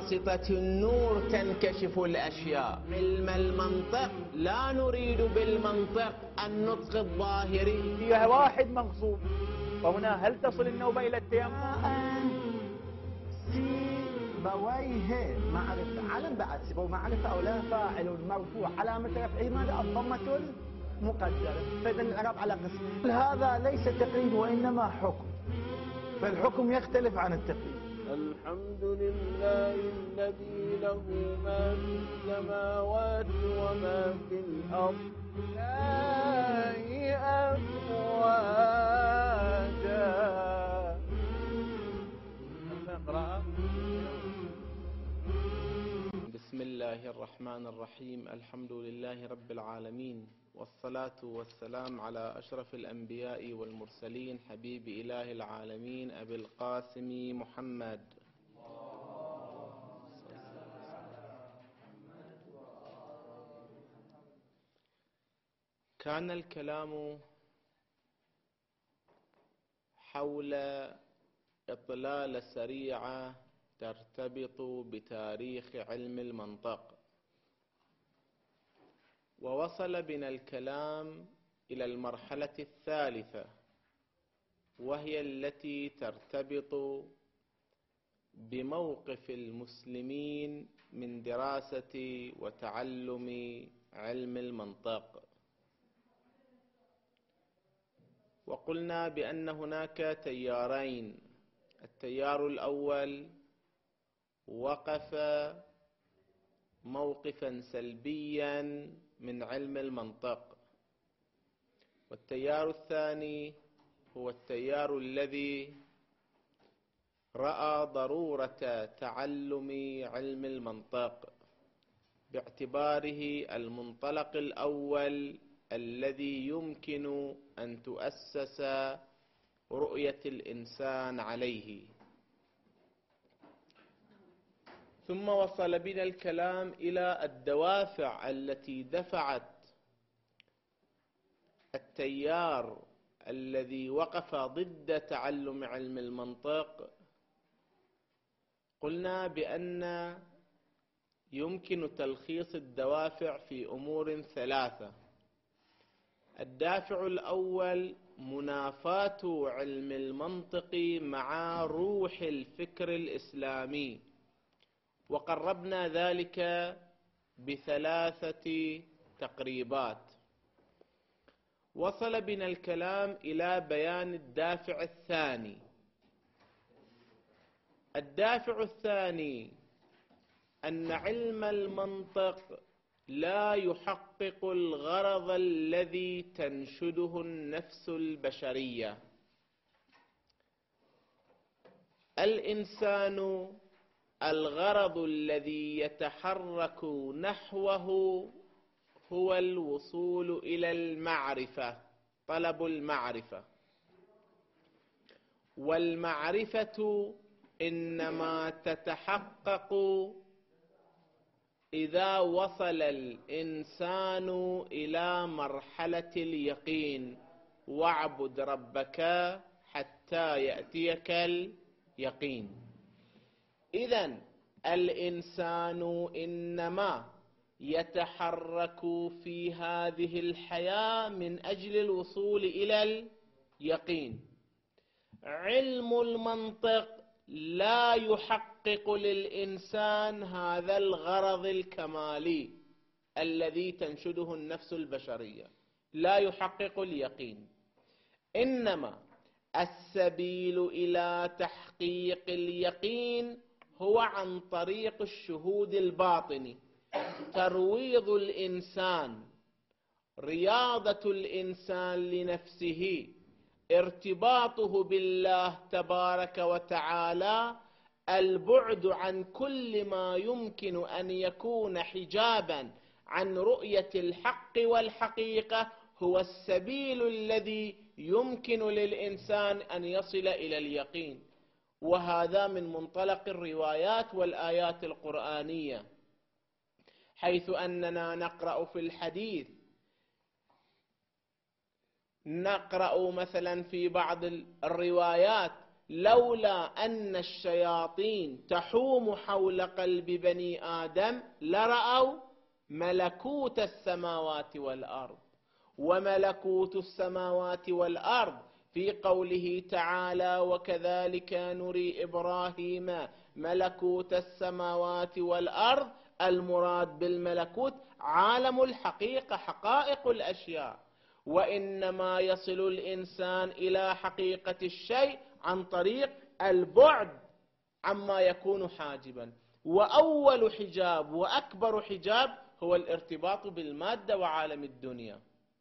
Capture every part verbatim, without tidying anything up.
بواسطة النور تنكشف الأشياء. علم المنطق لا نريد بالمنطق النطق الظاهري. فيها واحد مغصوب، وهنا هل تصل النوبة إلى التيمم؟ سيبويه معرفة، علم بعد سيبويه معرفة أو لا. فاعل مرفوع علامة رفعه ماذا؟ الضمة المقدرة. فإذا الإعراب على قسم. هذا ليس تقييد وإنما حكم، فالحكم يختلف عن التقييد. الحمد لله الذي له ما في السماوات وما في الأرض لا أفواجا. نقرأ. بسم الله الرحمن الرحيم. الحمد لله رب العالمين، والصلاة والسلام على أشرف الأنبياء والمرسلين، حبيب إله العالمين أبي القاسم محمد. كان الكلام حول إطلالة سريعة ترتبط بتاريخ علم المنطق، ووصل بنا الكلام إلى المرحلة الثالثة، وهي التي ترتبط بموقف المسلمين من دراسة وتعلم علم المنطق. وقلنا بأن هناك تيارين. التيار الأول وقف موقفا سلبيا من علم المنطق، والتيار الثاني هو التيار الذي رأى ضرورة تعلم علم المنطق باعتباره المنطلق الأول الذي يمكن أن تؤسس رؤية الإنسان عليه. ثم وصل بنا الكلام إلى الدوافع التي دفعت التيار الذي وقف ضد تعلم علم المنطق. قلنا بأن يمكن تلخيص الدوافع في أمور ثلاثة. الدافع الأول منافاة علم المنطق مع روح الفكر الإسلامي، وقربنا ذلك بثلاثة تقريبات. وصل بنا الكلام إلى بيان الدافع الثاني. الدافع الثاني أن علم المنطق لا يحقق الغرض الذي تنشده النفس البشرية. الإنسان الغرض الذي يتحرك نحوه هو الوصول إلى المعرفة، طلب المعرفة، والمعرفة إنما تتحقق إذا وصل الإنسان إلى مرحلة اليقين. واعبد ربك حتى يأتيك اليقين. إذن الإنسان إنما يتحرك في هذه الحياة من أجل الوصول إلى اليقين. علم المنطق لا يحقق للإنسان هذا الغرض الكمالي الذي تنشده النفس البشرية، لا يحقق اليقين. إنما السبيل إلى تحقيق اليقين هو عن طريق الشهود الباطني، ترويض الإنسان، رياضة الإنسان لنفسه، ارتباطه بالله تبارك وتعالى، البعد عن كل ما يمكن أن يكون حجابا عن رؤية الحق والحقيقة، هو السبيل الذي يمكن للإنسان أن يصل إلى اليقين. وهذا من منطلق الروايات والآيات القرآنية، حيث أننا نقرأ في الحديث، نقرأ مثلا في بعض الروايات لولا أن الشياطين تحوم حول قلب بني آدم لرأوا ملكوت السماوات والأرض. وملكوت السماوات والأرض في قوله تعالى: وكذلك نري إبراهيم ملكوت السماوات والأرض. المراد بالملكوت عالم الحقيقة، حقائق الأشياء، وإنما يصل الإنسان إلى حقيقة الشيء عن طريق البعد عما يكون حاجبا. وأول حجاب وأكبر حجاب هو الارتباط بالمادة وعالم الدنيا.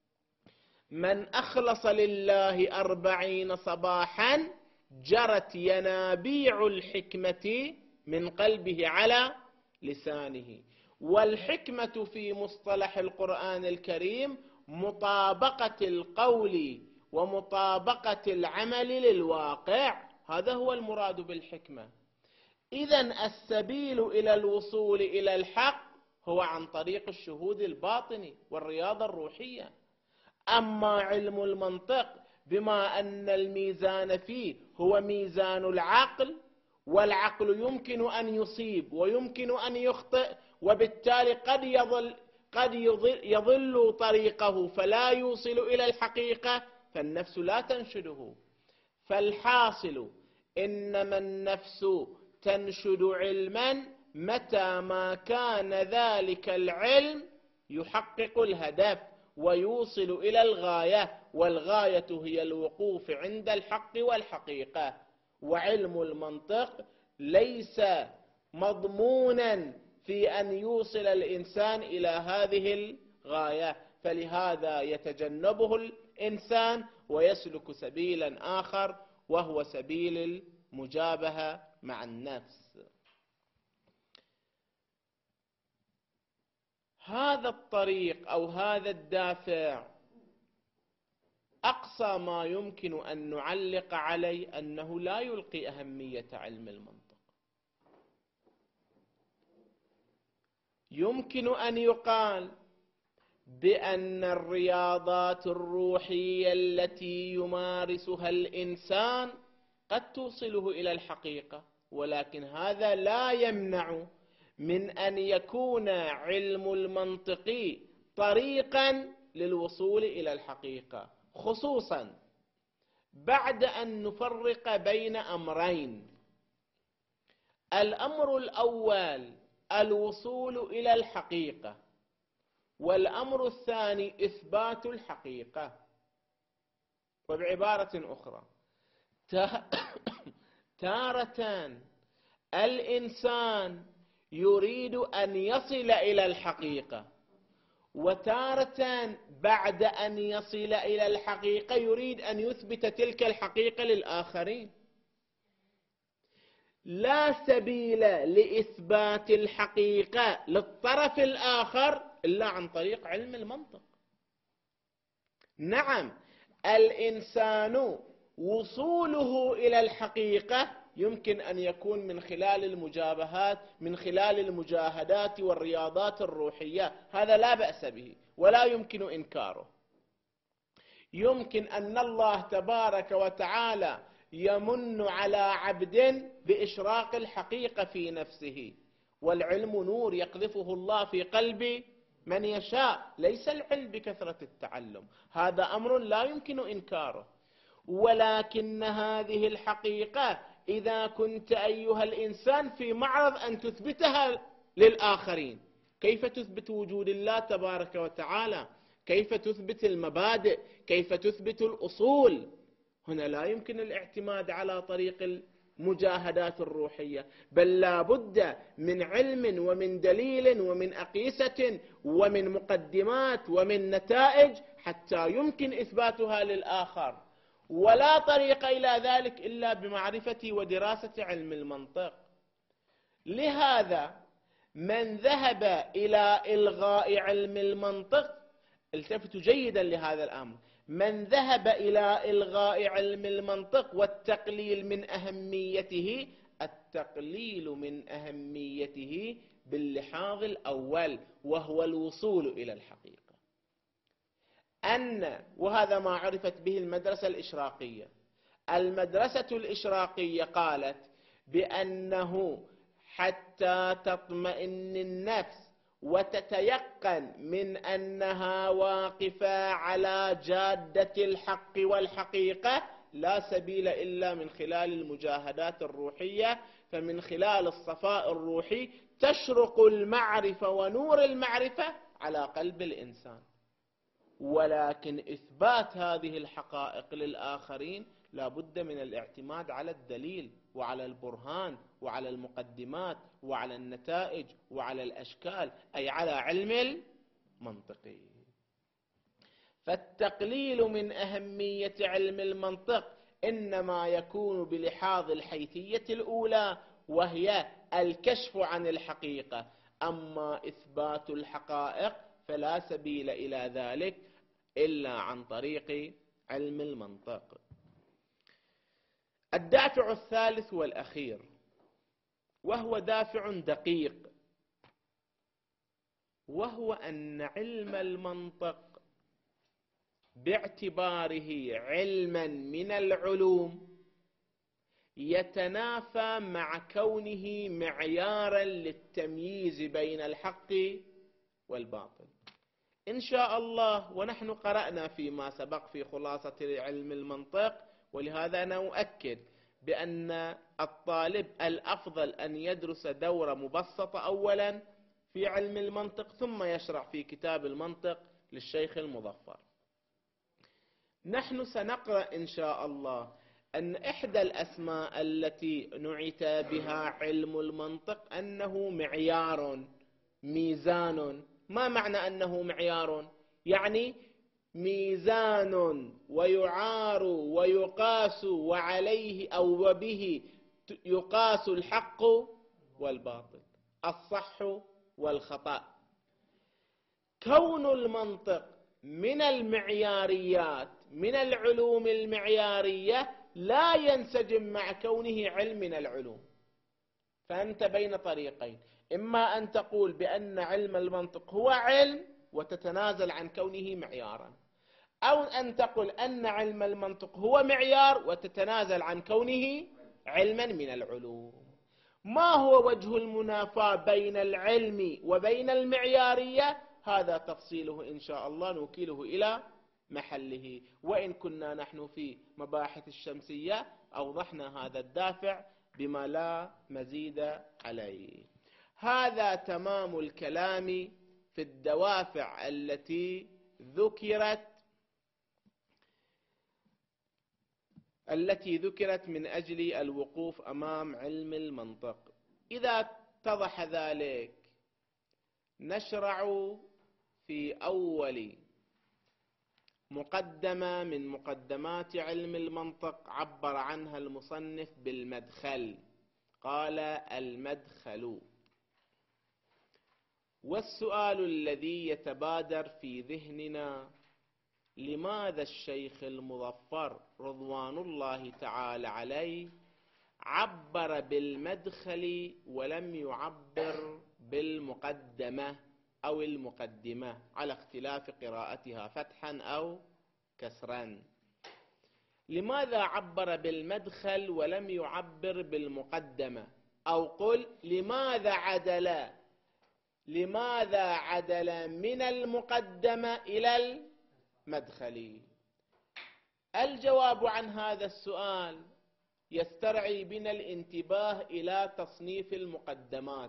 من أخلص لله أربعين صباحا جرت ينابيع الحكمة من قلبه على لسانه. والحكمة في مصطلح القرآن الكريم مطابقة القول ومطابقة العمل للواقع، هذا هو المراد بالحكمة. إذن السبيل إلى الوصول إلى الحق هو عن طريق الشهود الباطني والرياضة الروحية. أما علم المنطق بما أن الميزان فيه هو ميزان العقل، والعقل يمكن أن يصيب ويمكن أن يخطئ، وبالتالي قد يضل قد يضل طريقه فلا يوصل إلى الحقيقة، فالنفس لا تنشده. فالحاصل إنما النفس تنشد علما متى ما كان ذلك العلم يحقق الهدف ويوصل إلى الغاية، والغاية هي الوقوف عند الحق والحقيقة. وعلم المنطق ليس مضمونا في أن يوصل الإنسان إلى هذه الغاية، فلهذا يتجنبه الإنسان ويسلك سبيلا آخر وهو سبيل المجابهة مع النفس. هذا الطريق أو هذا الدافع أقصى ما يمكن أن نعلق عليه أنه لا يلقي أهمية علم المنطق. يمكن أن يقال بأن الرياضات الروحية التي يمارسها الإنسان قد توصله إلى الحقيقة، ولكن هذا لا يمنع من أن يكون علم المنطق طريقا للوصول إلى الحقيقة، خصوصا بعد أن نفرق بين أمرين. الأمر الأول الوصول إلى الحقيقة، والأمر الثاني إثبات الحقيقة. وبعبارة أخرى، تارة الإنسان يريد أن يصل إلى الحقيقة، وتارة بعد أن يصل إلى الحقيقة يريد أن يثبت تلك الحقيقة للآخرين. لا سبيل لإثبات الحقيقة للطرف الآخر إلا عن طريق علم المنطق. نعم، الإنسان وصوله إلى الحقيقة يمكن أن يكون من خلال المجابهات، من خلال المجاهدات والرياضات الروحية، هذا لا بأس به ولا يمكن إنكاره. يمكن أن الله تبارك وتعالى يمن على عبد بإشراق الحقيقة في نفسه، والعلم نور يقذفه الله في قلب من يشاء، ليس العلم بكثرة التعلم، هذا أمر لا يمكن إنكاره. ولكن هذه الحقيقة إذا كنت أيها الإنسان في معرض أن تثبتها للآخرين، كيف تثبت وجود الله تبارك وتعالى؟ كيف تثبت المبادئ؟ كيف تثبت الأصول؟ هنا لا يمكن الاعتماد على طريق المجاهدات الروحية، بل لا بد من علم ومن دليل ومن أقيسة ومن مقدمات ومن نتائج حتى يمكن إثباتها للآخر. ولا طريق إلى ذلك إلا بمعرفة ودراسة علم المنطق. لهذا من ذهب إلى إلغاء علم المنطق، التفتوا جيدا لهذا الأمر، من ذهب إلى إلغاء علم المنطق والتقليل من أهميته، التقليل من أهميته باللحاظ الأول وهو الوصول إلى الحقيقة. أن وهذا ما عرفت به المدرسة الإشراقية، المدرسة الإشراقية قالت بأنه حتى تطمئن النفس وتتيقن من أنها واقفة على جادة الحق والحقيقة لا سبيل إلا من خلال المجاهدات الروحية، فمن خلال الصفاء الروحي تشرق المعرفة ونور المعرفة على قلب الإنسان. ولكن إثبات هذه الحقائق للآخرين لا بد من الاعتماد على الدليل وعلى البرهان وعلى المقدمات وعلى النتائج وعلى الأشكال، أي على علم المنطق. فالتقليل من أهمية علم المنطق إنما يكون بلحاظ الحيثية الأولى، وهي الكشف عن الحقيقة. أما إثبات الحقائق فلا سبيل إلى ذلك إلا عن طريق علم المنطق. الدافع الثالث والأخير، وهو دافع دقيق، وهو أن علم المنطق باعتباره علما من العلوم يتنافى مع كونه معيارا للتمييز بين الحق والباطل. إن شاء الله، ونحن قرأنا فيما سبق في خلاصة علم المنطق، ولهذا أنا أؤكد بأن الطالب الأفضل أن يدرس دورة مبسطة أولا في علم المنطق ثم يشرع في كتاب المنطق للشيخ المظفر. نحن سنقرأ إن شاء الله أن إحدى الأسماء التي نعت بها علم المنطق أنه معيار، ميزان. ما معنى أنه معيار؟ يعني ميزان ويعار ويقاس وعليه أو وبه يقاس الحق والباطل، الصح والخطأ. كون المنطق من المعياريات، من العلوم المعيارية، لا ينسجم مع كونه علم من العلوم. فأنت بين طريقين، إما أن تقول بأن علم المنطق هو علم وتتنازل عن كونه معيارا، أو أن تقول أن علم المنطق هو معيار وتتنازل عن كونه علما من العلوم. ما هو وجه المنافاة بين العلم وبين المعيارية؟ هذا تفصيله إن شاء الله نوكله إلى محله. وإن كنا نحن في مباحث الشمسية أوضحنا هذا الدافع بما لا مزيد عليه. هذا تمام الكلام في الدوافع التي ذكرت التي ذكرت من أجل الوقوف أمام علم المنطق. إذا اتضح ذلك نشرع في أول مقدمة من مقدمات علم المنطق عبر عنها المصنف بالمدخل. قال: المدخل. والسؤال الذي يتبادر في ذهننا: لماذا الشيخ المظفر رضوان الله تعالى عليه عبر بالمدخل ولم يعبر بالمقدمة أو المقدمة، على اختلاف قراءتها فتحا أو كسرا؟ لماذا عبر بالمدخل ولم يعبر بالمقدمة؟ أو قل لماذا عدل لماذا عدل من المقدمة إلى المدخل؟ الجواب عن هذا السؤال يسترعي بنا الانتباه إلى تصنيف المقدمات.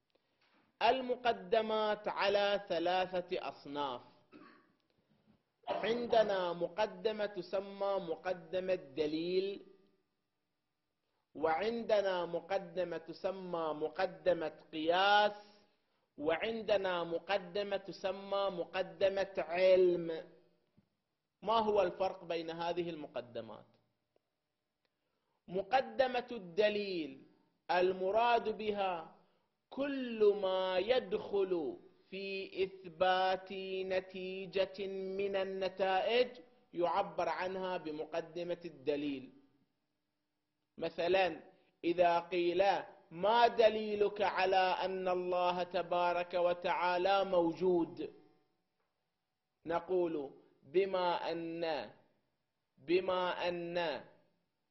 المقدمات على ثلاثة أصناف. عندنا مقدمة تسمى مقدمة دليل، وعندنا مقدمة تسمى مقدمة قياس، وعندنا مقدمة تسمى مقدمة علم. ما هو الفرق بين هذه المقدمات؟ مقدمة الدليل المراد بها كل ما يدخل في إثبات نتيجة من النتائج يعبر عنها بمقدمة الدليل. مثلا إذا قيل: ما دليلك على أن الله تبارك وتعالى موجود؟ نقول: بما أن بما أن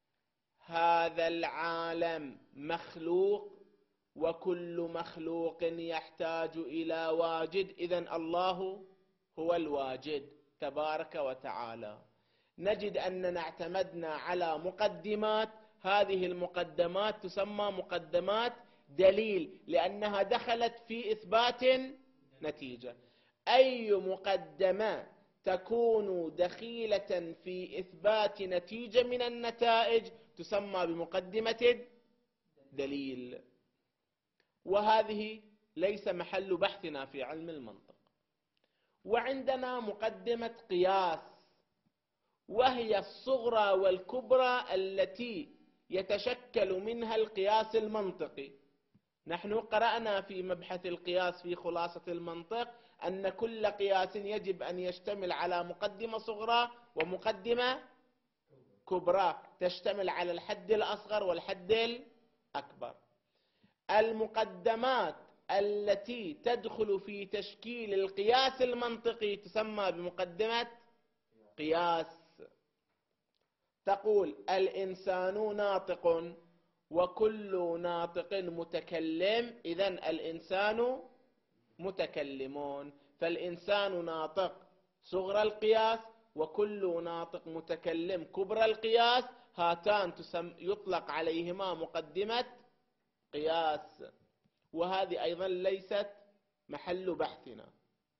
هذا العالم مخلوق وكل مخلوق يحتاج إلى واجد، إذن الله هو الواجد تبارك وتعالى. نجد أننا اعتمدنا على مقدمات، هذه المقدمات تسمى مقدمات دليل لأنها دخلت في إثبات نتيجة. أي مقدمة تكون دخيلة في إثبات نتيجة من النتائج تسمى بمقدمة دليل، وهذه ليس محل بحثنا في علم المنطق. وعندنا مقدمة قياس، وهي الصغرى والكبرى التي يتشكل منها القياس المنطقي. نحن قرأنا في مبحث القياس في خلاصة المنطق أن كل قياس يجب أن يشتمل على مقدمة صغرى ومقدمة كبرى تشتمل على الحد الأصغر والحد الأكبر. المقدمات التي تدخل في تشكيل القياس المنطقي تسمى بمقدمة قياس. تقول الإنسان ناطق وكل ناطق متكلم، إذن الإنسان متكلمون، فالإنسان ناطق صغرى القياس وكل ناطق متكلم كبرى القياس، هاتان تسم يطلق عليهما مقدمة قياس، وهذه أيضا ليست محل بحثنا.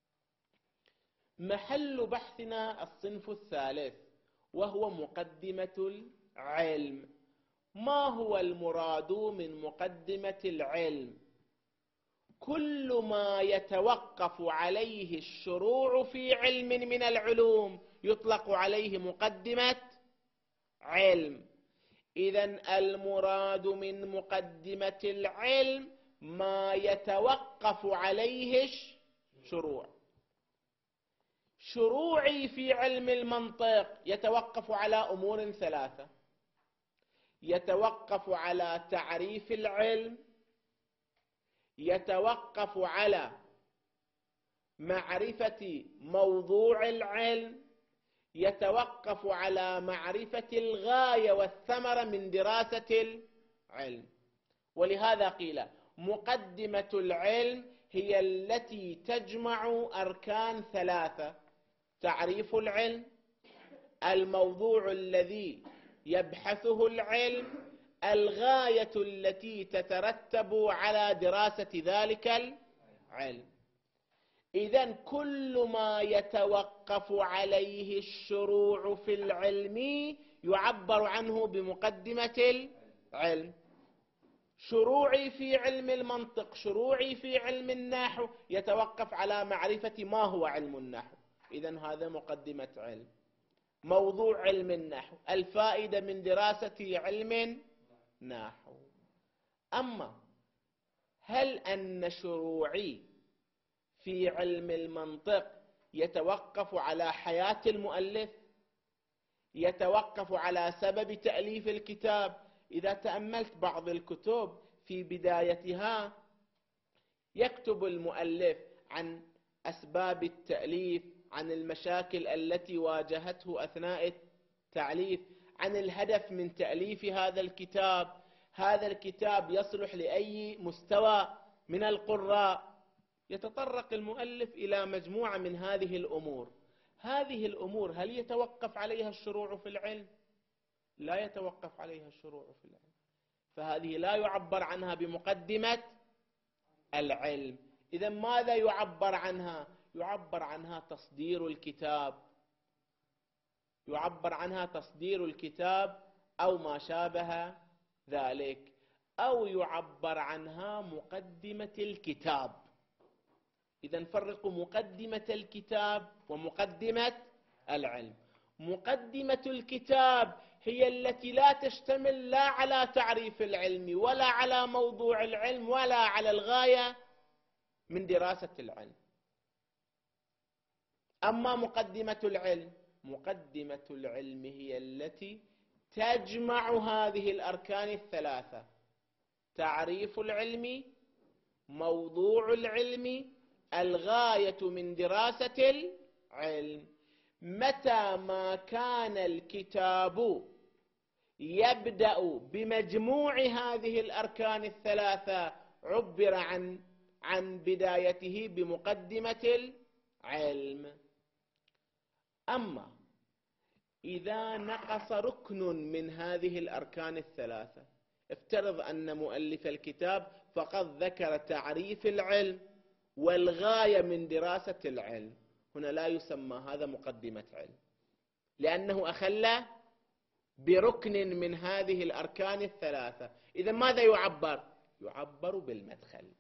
محل بحثنا الصنف الثالث وهو مقدمة العلم. ما هو المراد من مقدمة العلم؟ كل ما يتوقف عليه الشروع في علم من العلوم يطلق عليه مقدمة علم. إذن المراد من مقدمة العلم ما يتوقف عليه الشروع. شروعي في علم المنطق يتوقف على أمور ثلاثة: يتوقف على تعريف العلم، يتوقف على معرفة موضوع العلم، يتوقف على معرفة الغاية والثمرة من دراسة العلم. ولهذا قيل مقدمة العلم هي التي تجمع أركان ثلاثة: تعريف العلم، الموضوع الذي يبحثه العلم، الغاية التي تترتب على دراسة ذلك العلم. إذن كل ما يتوقف عليه الشروع في العلم يعبر عنه بمقدمة العلم. شروعي في علم المنطق، شروعي في علم النحو يتوقف على معرفة ما هو علم النحو، إذن هذا مقدمة علم. موضوع علم النحو، الفائدة من دراسة علم نحو. أما هل أن شروعي في علم المنطق يتوقف على حياة المؤلف؟ يتوقف على سبب تأليف الكتاب؟ إذا تأملت بعض الكتب في بدايتها يكتب المؤلف عن أسباب التأليف، عن المشاكل التي واجهته أثناء التأليف، عن الهدف من تأليف هذا الكتاب، هذا الكتاب يصلح لأي مستوى من القراء. يتطرق المؤلف إلى مجموعة من هذه الأمور. هذه الأمور هل يتوقف عليها الشروع في العلم؟ لا يتوقف عليها الشروع في العلم، فهذه لا يعبر عنها بمقدمة العلم. إذا ماذا يعبر عنها؟ يعبر عنها تصدير الكتاب، يعبر عنها تصدير الكتاب أو ما شابه ذلك، أو يعبر عنها مقدمة الكتاب. إذا نفرق مقدمة الكتاب ومقدمة العلم. مقدمة الكتاب هي التي لا تشتمل لا على تعريف العلم ولا على موضوع العلم ولا على الغاية من دراسة العلم. أما مقدمة العلم، مقدمة العلم هي التي تجمع هذه الأركان الثلاثة: تعريف العلم، موضوع العلم، الغاية من دراسة العلم. متى ما كان الكتاب يبدأ بمجموع هذه الأركان الثلاثة عبر عن عن بدايته بمقدمة العلم. أما إذا نقص ركن من هذه الأركان الثلاثة، افترض أن مؤلف الكتاب فقد ذكر تعريف العلم والغاية من دراسة العلم، هنا لا يسمى هذا مقدمة علم، لأنه أخل بركن من هذه الأركان الثلاثة. إذا ماذا يعبر؟ يعبر بالمدخل.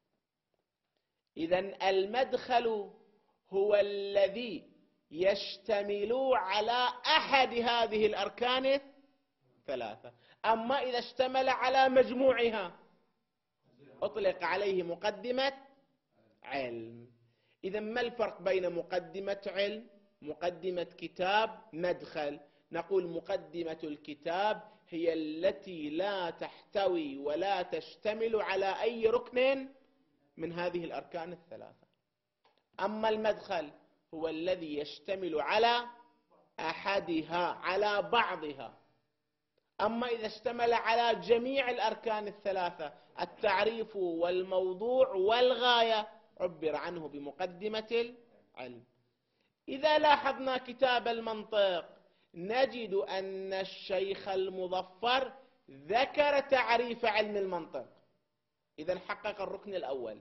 إذا المدخل هو الذي يشتمل على أحد هذه الأركان الثلاثة، أما إذا اشتمل على مجموعها أطلق عليه مقدمة علم. إذا ما الفرق بين مقدمة علم، مقدمة كتاب، مدخل؟ نقول مقدمة الكتاب هي التي لا تحتوي ولا تشتمل على أي ركن من هذه الأركان الثلاثة، أما المدخل هو الذي يشتمل على أحدها، على بعضها. أما إذا اشتمل على جميع الأركان الثلاثة، التعريف والموضوع والغاية، عبر عنه بمقدمة العلم. إذا لاحظنا كتاب المنطق نجد أن الشيخ المظفر ذكر تعريف علم المنطق، إذا حقق الركن الأول،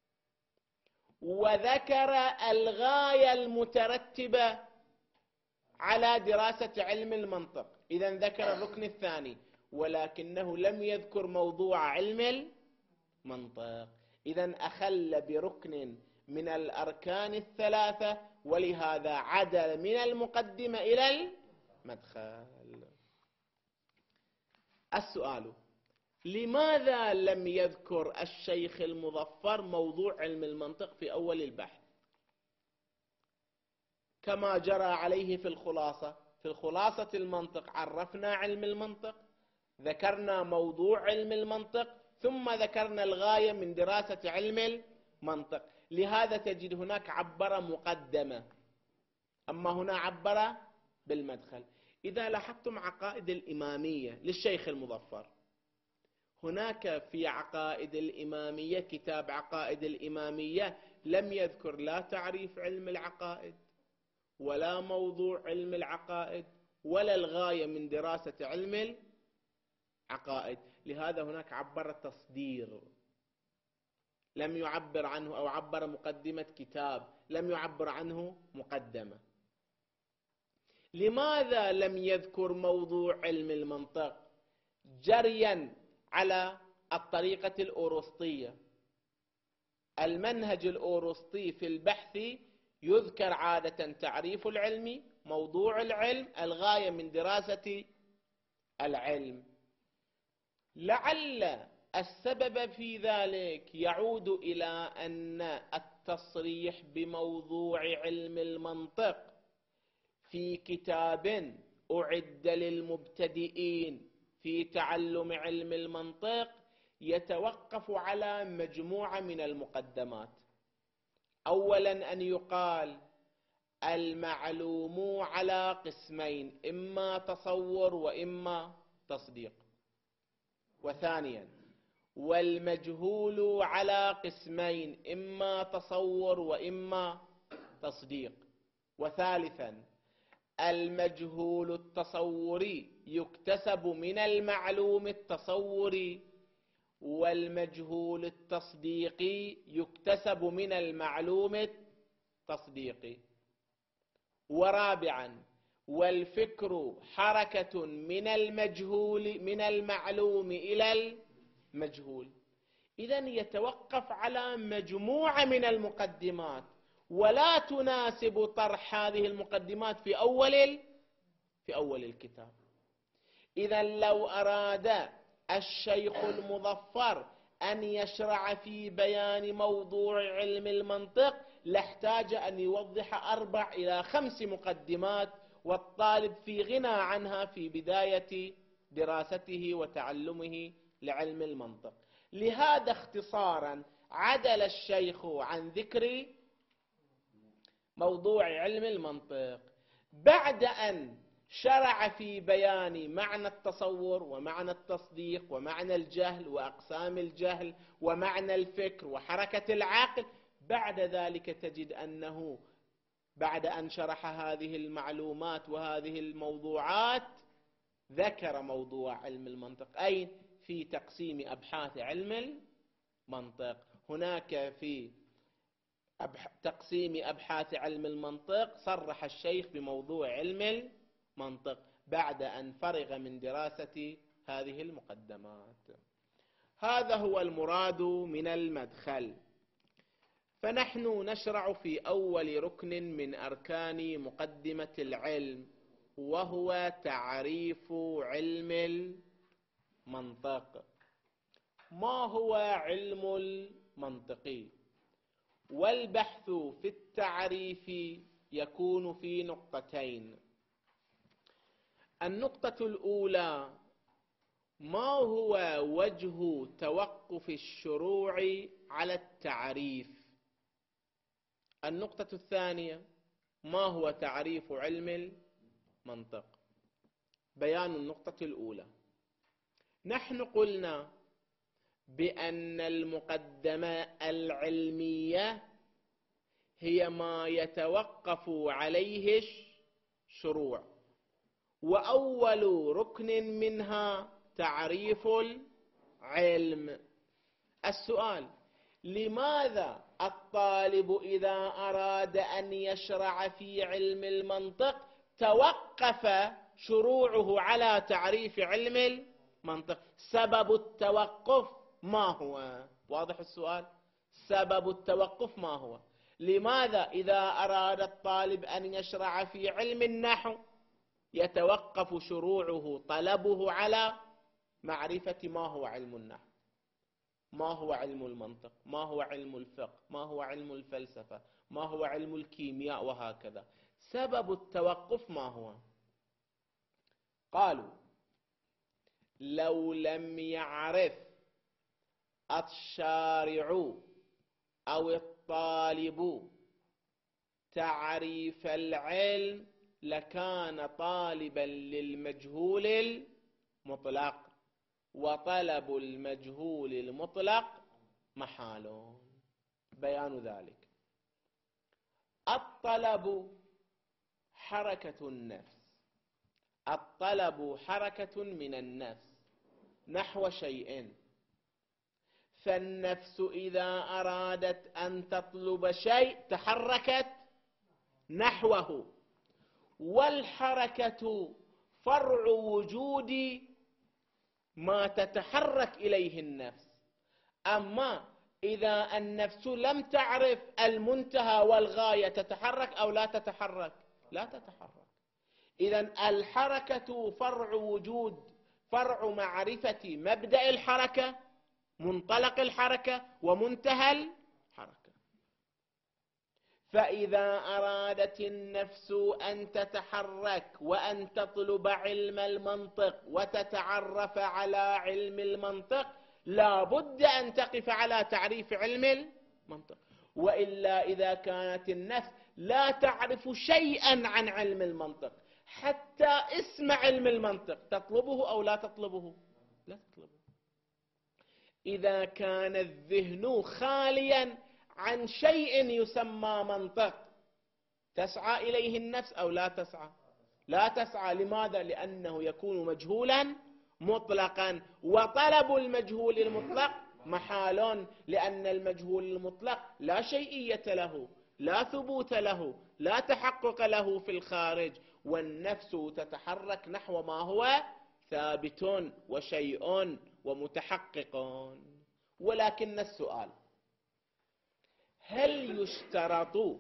وذكر الغاية المترتبة على دراسة علم المنطق، إذا ذكر الركن الثاني، ولكنه لم يذكر موضوع علم المنطق. إذا أخل بركن من الأركان الثلاثة، ولهذا عدل من المقدمة إلى المدخل. السؤال: لماذا لم يذكر الشيخ المظفر موضوع علم المنطق في أول البحث كما جرى عليه في الخلاصة؟ في الخلاصة المنطق عرفنا علم المنطق، ذكرنا موضوع علم المنطق، ثم ذكرنا الغاية من دراسة علم المنطق. لهذا تجد هناك عبر مقدمة، أما هنا عبر بالمدخل. إذا لاحظتم عقائد الإمامية للشيخ المظفر، هناك في عقائد الإمامية، كتاب عقائد الإمامية، لم يذكر لا تعريف علم العقائد ولا موضوع علم العقائد ولا الغاية من دراسة علم العقائد. لهذا هناك عبر تصدير، لم يعبر عنه، أو عبر مقدمة كتاب، لم يعبر عنه مقدمة. لماذا لم يذكر موضوع علم المنطق؟ جريا على الطريقة الأوروسطية، المنهج الأوروسطي في البحث يذكر عادة تعريف العلم، موضوع العلم، الغاية من دراسة العلم. لعل السبب في ذلك يعود إلى أن التصريح بموضوع علم المنطق في كتاب أعد للمبتدئين في تعلم علم المنطق يتوقف على مجموعة من المقدمات. أولا أن يقال المعلوم على قسمين، إما تصور وإما تصديق. وثانيا والمجهول على قسمين، إما تصور وإما تصديق. وثالثا المجهول التصوري يكتسب من المعلوم التصوري، والمجهول التصديقي يكتسب من المعلوم التصديقي. ورابعا والفكر حركة من المجهول من المعلوم إلى المجهول. إذن يتوقف على مجموعة من المقدمات، ولا تناسب طرح هذه المقدمات في أول في أول الكتاب. إذن لو أراد الشيخ المظفر أن يشرع في بيان موضوع علم المنطق لاحتاج أن يوضح أربع إلى خمس مقدمات، والطالب في غنى عنها في بداية دراسته وتعلمه لعلم المنطق. لهذا اختصارا عدل الشيخ عن ذكر موضوع علم المنطق بعد أن شرع في بيان معنى التصور ومعنى التصديق ومعنى الجهل وأقسام الجهل ومعنى الفكر وحركة العقل. بعد ذلك تجد أنه بعد أن شرح هذه المعلومات وهذه الموضوعات ذكر موضوع علم المنطق. أين؟ في تقسيم أبحاث علم المنطق. هناك في تقسيم أبحاث علم المنطق صرح الشيخ بموضوع علم المنطق بعد أن فرغ من دراسة هذه المقدمات. هذا هو المراد من المدخل. فنحن نشرع في أول ركن من أركان مقدمة العلم، وهو تعريف علم المنطق. ما هو علم المنطق؟ والبحث في التعريف يكون في نقطتين. النقطة الأولى: ما هو وجه توقف الشروع على التعريف؟ النقطة الثانية: ما هو تعريف علم المنطق؟ بيان النقطة الأولى: نحن قلنا بأن المقدمة العلمية هي ما يتوقف عليه الشروع، وأول ركن منها تعريف العلم. السؤال: لماذا الطالب إذا أراد أن يشرع في علم المنطق توقف شروعه على تعريف علم المنطق؟ سبب التوقف ما هو؟ واضح السؤال؟ سبب التوقف ما هو؟ لماذا إذا أراد الطالب أن يشرع في علم النحو يتوقف شروعه طلبه على معرفة ما هو علم النحو، ما هو علم المنطق، ما هو علم الفقه، ما هو علم الفلسفة، ما هو علم الكيمياء، وهكذا؟ سبب التوقف ما هو؟ قالوا: لو لم يعرف الشارع أو الطالب تعريف العلم لكان طالبا للمجهول المطلق، وطلب المجهول المطلق محال. بيان ذلك: الطلب حركة النفس، الطلب حركة من النفس نحو شيء، فالنفس إذا أرادت أن تطلب شيء تحركت نحوه، والحركة فرع وجود ما تتحرك إليه النفس. أما إذا النفس لم تعرف المنتهى والغاية تتحرك أو لا تتحرك؟ لا تتحرك. إذن الحركة فرع وجود، فرع معرفة مبدأ الحركة، منطلق الحركة، ومنتهى الحركة. فإذا أرادت النفس أن تتحرك وأن تطلب علم المنطق وتتعرف على علم المنطق لا بد أن تقف على تعريف علم المنطق، وإلا إذا كانت النفس لا تعرف شيئا عن علم المنطق حتى اسم علم المنطق تطلبه أو لا تطلبه؟ لا تطلبه. إذا كان الذهن خاليا عن شيء يسمى منطق تسعى إليه النفس أو لا تسعى؟ لا تسعى. لماذا؟ لأنه يكون مجهولا مطلقا، وطلب المجهول المطلق محال، لأن المجهول المطلق لا شيئية له، لا ثبوت له، لا تحقق له في الخارج، والنفس تتحرك نحو ما هو ثابت وشيء ومتحقق. ولكن السؤال: هل يشترط،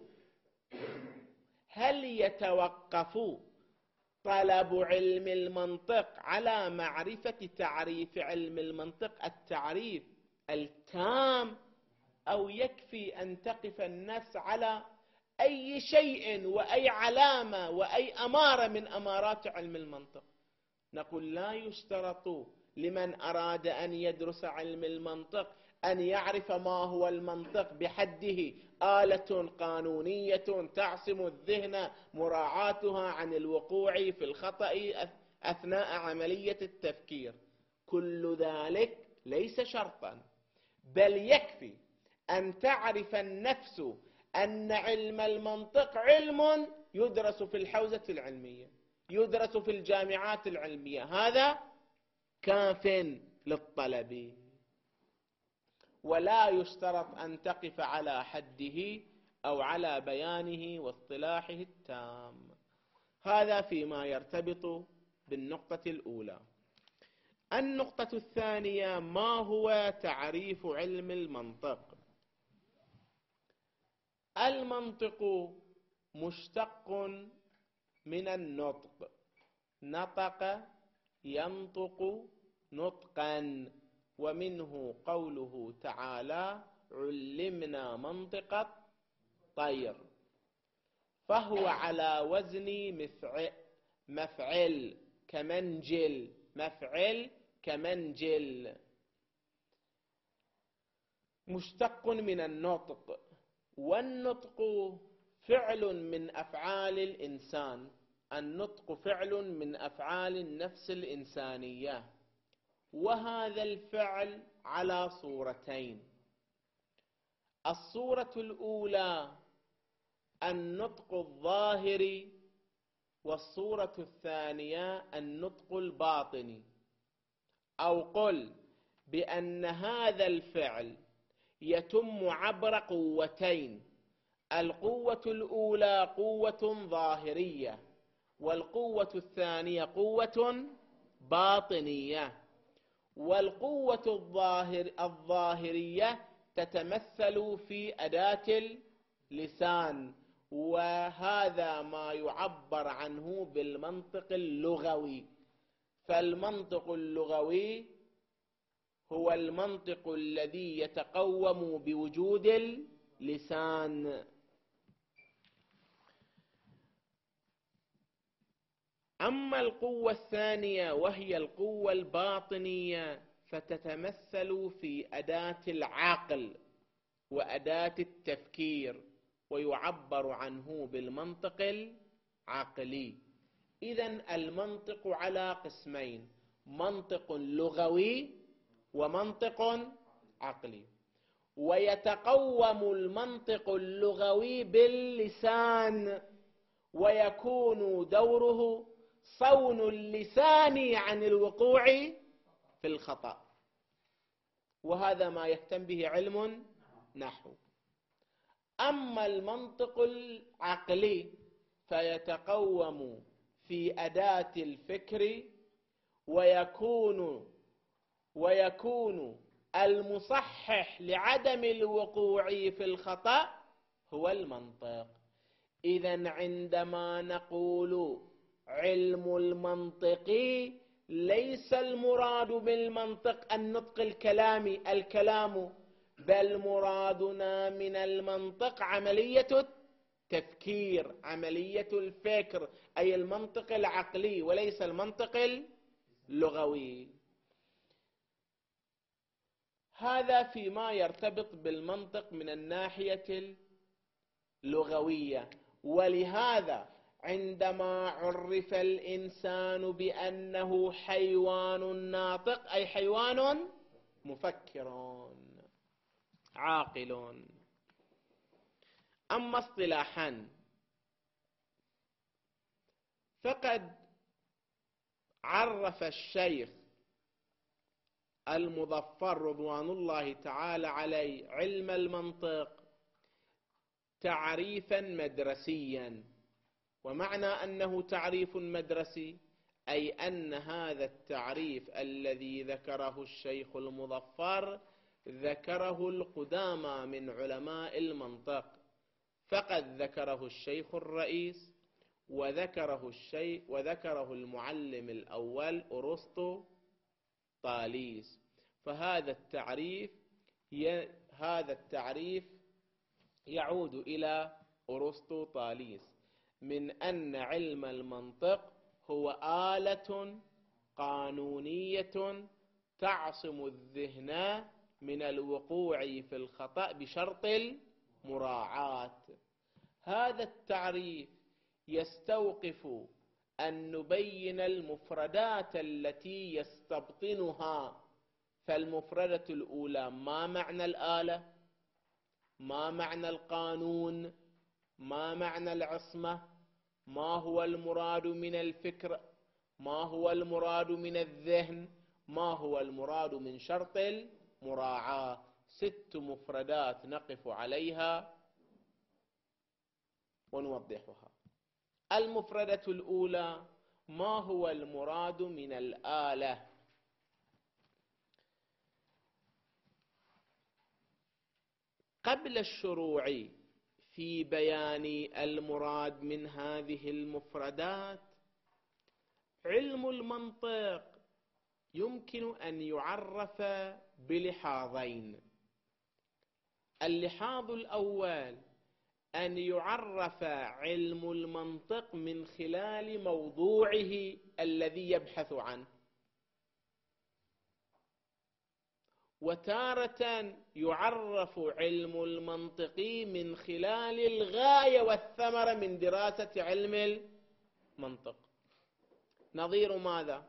هل يتوقف طلب علم المنطق على معرفة تعريف علم المنطق التعريف التام، أو يكفي أن تقف النفس على أي شيء وأي علامة وأي أمارة من أمارات علم المنطق؟ نقول: لا يشترط لمن أراد أن يدرس علم المنطق أن يعرف ما هو المنطق بحده آلة قانونية تعصم الذهن مراعاتها عن الوقوع في الخطأ أثناء عملية التفكير. كل ذلك ليس شرطا، بل يكفي أن تعرف النفس أن علم المنطق علم يدرس في الحوزة العلمية، يدرس في الجامعات العلمية، هذا كاف للطلب، ولا يشترط أن تقف على حده أو على بيانه واصطلاحه التام. هذا فيما يرتبط بالنقطة الأولى. النقطة الثانية: ما هو تعريف علم المنطق؟ المنطق مشتق من النطق، نطق ينطق نطقا، ومنه قوله تعالى: علمنا منطق الطير، فهو على وزن مفعل, مفعل كمنجل، مفعل كمنجل، مشتق من النطق. والنطق فعل من أفعال الإنسان، النطق فعل من أفعال النفس الإنسانية، وهذا الفعل على صورتين: الصورة الأولى النطق الظاهري، والصورة الثانية النطق الباطني. أو قل بأن هذا الفعل يتم عبر قوتين: القوة الأولى قوة ظاهرية، والقوة الثانية قوة باطنية. والقوة الظاهر الظاهرية تتمثل في أداة اللسان، وهذا ما يعبر عنه بالمنطق اللغوي. فالمنطق اللغوي هو المنطق الذي يتقوم بوجود اللسان. أما القوة الثانية وهي القوة الباطنية فتتمثل في أداة العقل وأداة التفكير، ويعبر عنه بالمنطق العقلي. إذن المنطق على قسمين: منطق لغوي ومنطق عقلي. ويتقوم المنطق اللغوي باللسان، ويكون دوره صون اللسان عن الوقوع في الخطأ، وهذا ما يهتم به علم نحو. أما المنطق العقلي فيتقوم في أداة الفكر، ويكون ويكون المصحح لعدم الوقوع في الخطأ هو المنطق. إذن عندما نقول علم المنطق ليس المراد بالمنطق النطق الكلامي الكلام، بل مرادنا من المنطق عملية التفكير، عملية الفكر، أي المنطق العقلي وليس المنطق اللغوي. هذا فيما يرتبط بالمنطق من الناحية اللغوية. ولهذا عندما عرف الإنسان بأنه حيوان ناطق أي حيوان مفكر عاقل. أما اصطلاحا فقد عرف الشيخ المظفر رضوان الله تعالى عليه علم المنطق تعريفا مدرسيا. ومعنى أنه تعريف مدرسي أي أن هذا التعريف الذي ذكره الشيخ المظفر ذكره القدامى من علماء المنطق، فقد ذكره الشيخ الرئيس وذكره الشيخ وذكره المعلم الأول أرسطو طاليس. فهذا التعريف ي... هذا التعريف يعود إلى أرسطو طاليس، من أن علم المنطق هو آلة قانونية تعصم الذهن من الوقوع في الخطأ بشرط مراعاة. هذا التعريف يستوقف أن نبين المفردات التي يستبطنها. فالمفردة الأولى: ما معنى الآلة؟ ما معنى القانون؟ ما معنى العصمة؟ ما هو المراد من الفكر؟ ما هو المراد من الذهن؟ ما هو المراد من شرط المراعاة؟ ست مفردات نقف عليها ونوضحها. المفردة الأولى: ما هو المراد من الآلة؟ قبل الشروع في بيان المراد من هذه المفردات، علم المنطق يمكن أن يعرف بلحاظين. اللحاظ الأول: أن يعرف علم المنطق من خلال موضوعه الذي يبحث عنه، وتارة يعرف علم المنطق من خلال الغاية والثمرة من دراسة علم المنطق. نظير ماذا؟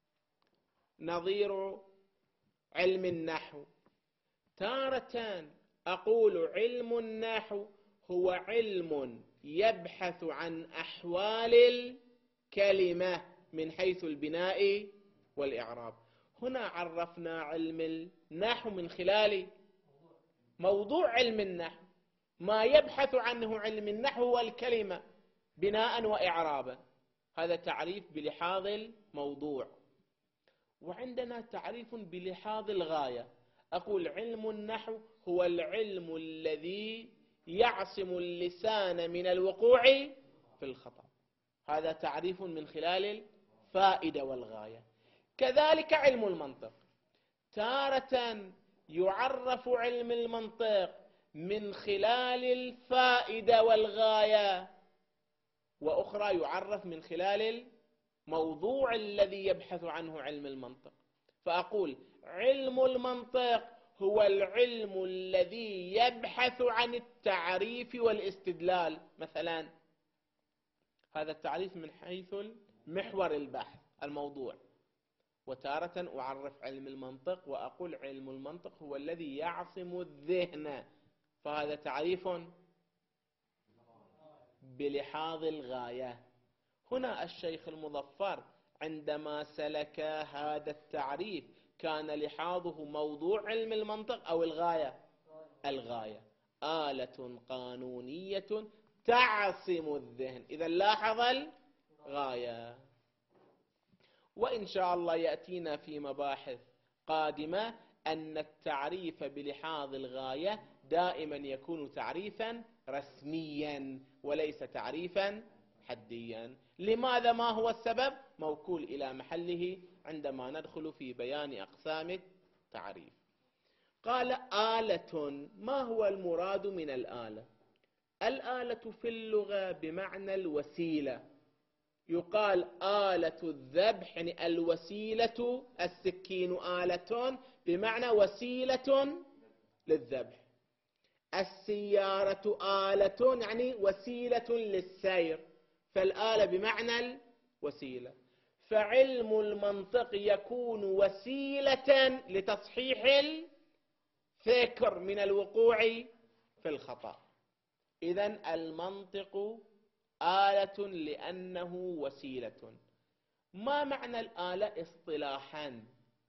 نظير علم النحو. تارة أقول علم النحو هو علم يبحث عن أحوال الكلمة من حيث البناء والإعراب. هنا عرفنا علم النحو من خلال موضوع علم النحو. ما يبحث عنه علم النحو هو الكلمة بناء وإعرابا. هذا تعريف بلحاظ الموضوع. وعندنا تعريف بلحاظ الغاية. أقول علم النحو هو العلم الذي يعصم اللسان من الوقوع في الخطأ. هذا تعريف من خلال الفائدة والغاية. كذلك علم المنطق، تارة يعرف علم المنطق من خلال الفائدة والغاية، وأخرى يعرف من خلال الموضوع الذي يبحث عنه علم المنطق. فأقول علم المنطق هو العلم الذي يبحث عن التعريف والاستدلال مثلا. هذا التعريف من حيث محور البحث الموضوع. وتارة أعرف علم المنطق وأقول علم المنطق هو الذي يعصم الذهن، فهذا تعريف بلحاظ الغاية. هنا الشيخ المظفر عندما سلك هذا التعريف كان لحاظه موضوع علم المنطق أو الغاية؟ الغاية. آلة قانونية تعصم الذهن. إذا لاحظ الغاية. وإن شاء الله يأتينا في مباحث قادمة أن التعريف بلحاظ الغاية دائما يكون تعريفا رسميا وليس تعريفا حديا. لماذا؟ ما هو السبب؟ موكول إلى محله عندما ندخل في بيان أقسام التعريف. قال آلة. ما هو المراد من الآلة؟ الآلة في اللغة بمعنى الوسيلة. يقال آلة الذبح يعني الوسيلة. السكين آلة بمعنى وسيلة للذبح. السيارة آلة يعني وسيلة للسير. فالآلة بمعنى الوسيلة. فعلم المنطق يكون وسيلة لتصحيح الفكر من الوقوع في الخطأ. إذن المنطق آلة لأنه وسيلة. ما معنى الآلة اصطلاحا؟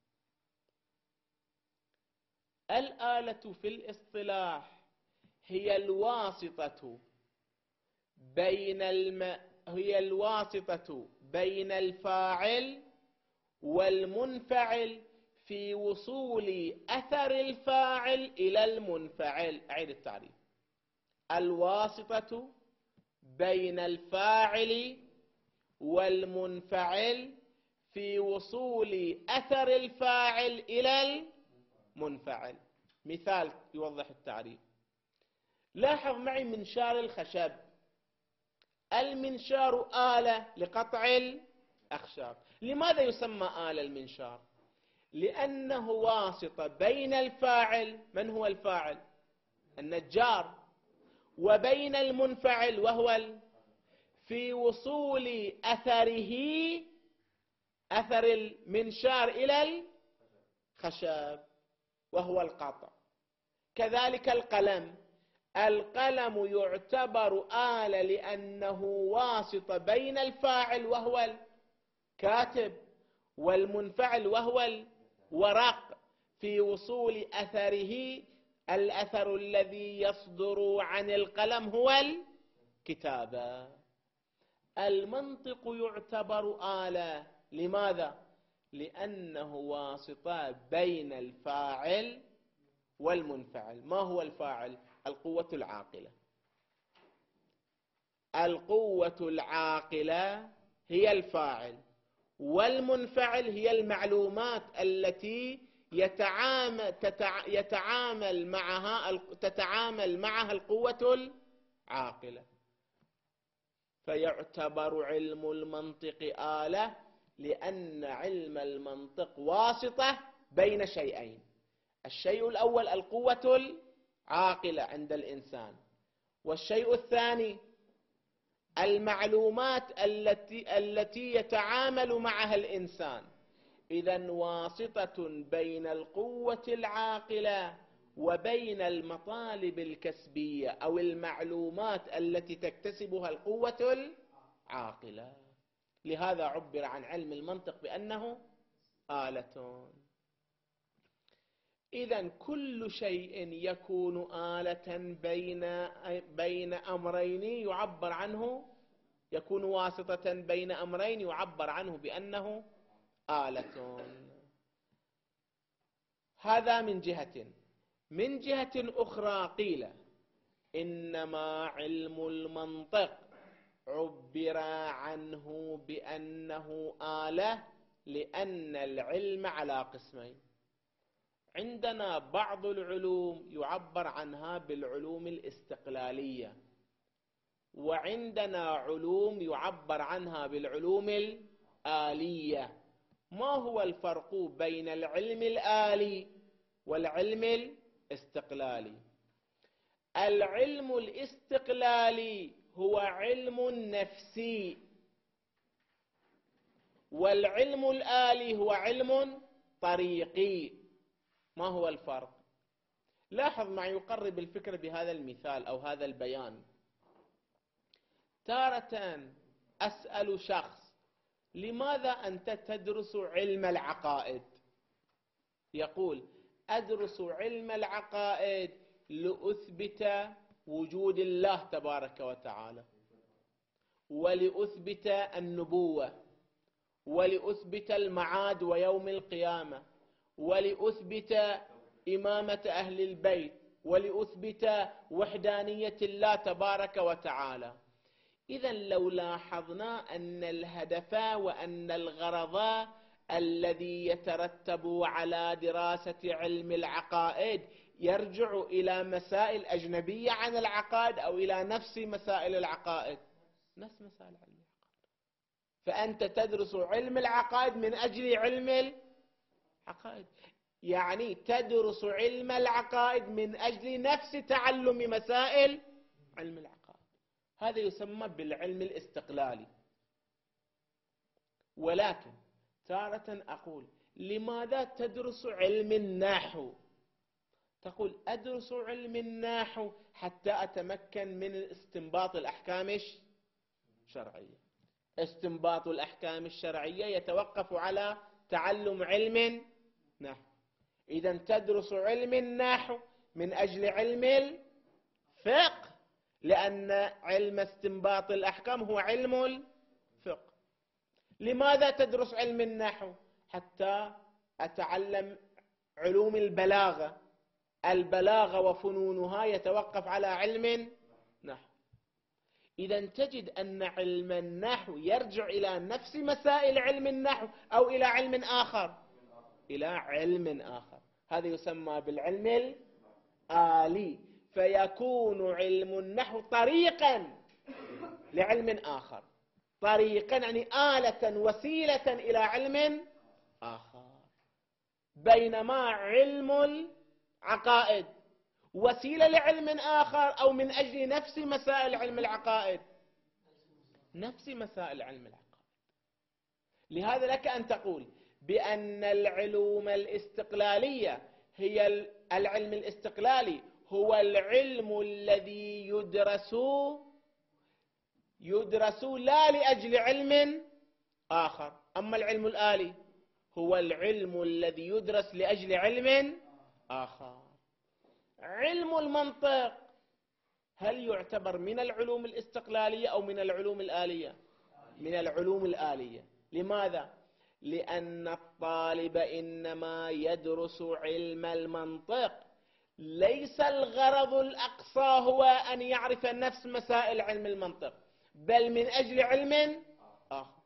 الآلة في الاصطلاح هي الواسطة بين الم... هي الواسطة بين الفاعل والمنفعل في وصول أثر الفاعل إلى المنفعل. أعيد التعريف. الواسطة بين الفاعل والمنفعل في وصول أثر الفاعل إلى المنفعل. مثال يوضح التعريف. لاحظ معي منشار الخشب. المنشار آلة لقطع الأخشاب. لماذا يسمى آلة المنشار؟ لأنه واسطة بين الفاعل. من هو الفاعل؟ النجار. وبين المنفعل وهو في وصول أثره، أثر المنشار إلى الخشب وهو القطع. كذلك القلم، القلم يعتبر آلة لأنه واسطة بين الفاعل وهو الكاتب والمنفعل وهو الورق في وصول أثره. الأثر الذي يصدر عن القلم هو الكتابة. المنطق يعتبر آلة، لماذا؟ لأنه واسطة بين الفاعل والمنفعل. ما هو الفاعل؟ القوة العاقلة. القوة العاقلة هي الفاعل، والمنفعل هي المعلومات التي يتعامل, تتع... يتعامل معها تتعامل معها القوة العاقلة. فيعتبر علم المنطق آلة لأن علم المنطق واسطة بين شيئين. الشيء الأول القوة العاقلة عند الإنسان، والشيء الثاني المعلومات التي التي يتعامل معها الإنسان. إذن واسطة بين القوة العاقلة وبين المطالب الكسبية أو المعلومات التي تكتسبها القوة العاقلة. لهذا عبر عن علم المنطق بأنه آلة. إذن كل شيء يكون آلة بين بين أمرين يعبر عنه، يكون واسطة بين أمرين يعبر عنه بأنه آلة. هذا من جهة. من جهة أخرى قيل إنما علم المنطق عبر عنه بأنه آلة لأن العلم على قسمين. عندنا بعض العلوم يعبر عنها بالعلوم الاستقلالية، وعندنا علوم يعبر عنها بالعلوم الآلية. ما هو الفرق بين العلم الآلي والعلم الاستقلالي؟ العلم الاستقلالي هو علم نفسي، والعلم الآلي هو علم طريقي. ما هو الفرق؟ لاحظ معي، يقرب الفكرة بهذا المثال أو هذا البيان. تارة أسأل شخص: لماذا أنت تدرس علم العقائد؟ يقول: أدرس علم العقائد لأثبت وجود الله تبارك وتعالى، ولأثبت النبوة، ولأثبت المعاد ويوم القيامة، ولأثبت إمامة أهل البيت، ولأثبت وحدانية الله تبارك وتعالى. إذن لو لاحظنا أن الهدف وأن الغرض الذي يترتب على دراسة علم العقائد يرجع إلى مسائل أجنبية عن العقائد أو إلى نفس مسائل العقائد، نفس مسائل علم العقائد. فأنت تدرس علم العقائد من أجل علم العقائد، يعني تدرس علم العقائد من أجل نفس تعلم مسائل علم العقائد. هذا يسمى بالعلم الاستقلالي. ولكن تارة أقول: لماذا تدرس علم النحو؟ تقول: أدرس علم النحو حتى أتمكن من استنباط الأحكام الشرعية. استنباط الأحكام الشرعية يتوقف على تعلم علم النحو. إذن تدرس علم النحو من أجل علم الفقه، لأن علم استنباط الأحكام هو علم الفقه. لماذا تدرس علم النحو؟ حتى أتعلم علوم البلاغة. البلاغة وفنونها يتوقف على علم النحو. إذن تجد أن علم النحو يرجع إلى نفس مسائل علم النحو أو إلى علم آخر، إلى علم آخر. هذا يسمى بالعلم الآلي. فيكون علم النحو طريقا لعلم آخر، طريقا يعني آلة وسيلة إلى علم آخر. بينما علم العقائد وسيلة لعلم آخر أو من أجل نفس مسائل علم العقائد؟ نفس مسائل علم العقائد. لهذا لك أن تقول بأن العلوم الاستقلالية هي العلم الاستقلالي هو العلم الذي يدرس يدرس لا لأجل علم آخر. أما العلم الآلي هو العلم الذي يدرس لأجل علم آخر. علم المنطق هل يعتبر من العلوم الاستقلالية أو من العلوم الآلية؟ من العلوم الآلية. لماذا؟ لأن الطالب إنما يدرس علم المنطق، ليس الغرض الأقصى هو أن يعرف نفس مسائل علم المنطق، بل من أجل علم آخر.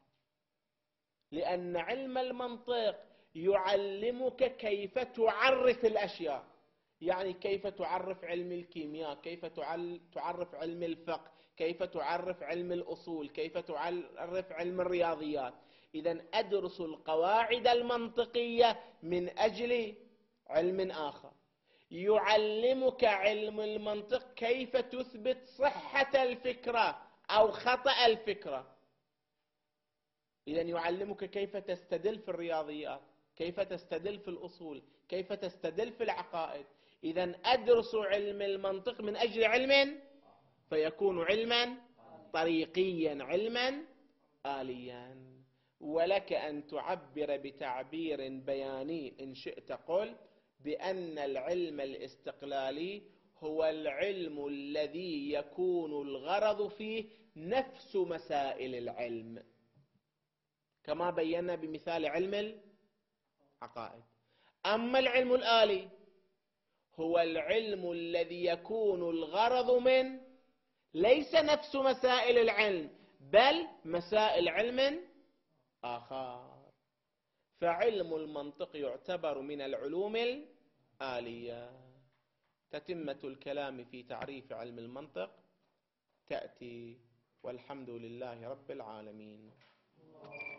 لأن علم المنطق يعلمك كيف تعرف الأشياء، يعني كيف تعرف علم الكيمياء، كيف تعرف علم الفقه، كيف تعرف علم الأصول، كيف تعرف علم الرياضيات. إذن أدرس القواعد المنطقية من أجل علم آخر. يعلمك علم المنطق كيف تثبت صحة الفكرة أو خطأ الفكرة. إذن يعلمك كيف تستدل في الرياضيات، كيف تستدل في الأصول، كيف تستدل في العقائد. إذن أدرس علم المنطق من أجل علم، فيكون علما طريقيا، علما آليا. ولك أن تعبر بتعبير بياني إن شئت، قل بأن العلم الاستقلالي هو العلم الذي يكون الغرض فيه نفس مسائل العلم، كما بينا بمثال علم العقائد. أما العلم الآلي هو العلم الذي يكون الغرض من ليس نفس مسائل العلم، بل مسائل علم آخر. فعلم المنطق يعتبر من العلوم الآلية. تتمة الكلام في تعريف علم المنطق تأتي، والحمد لله رب العالمين.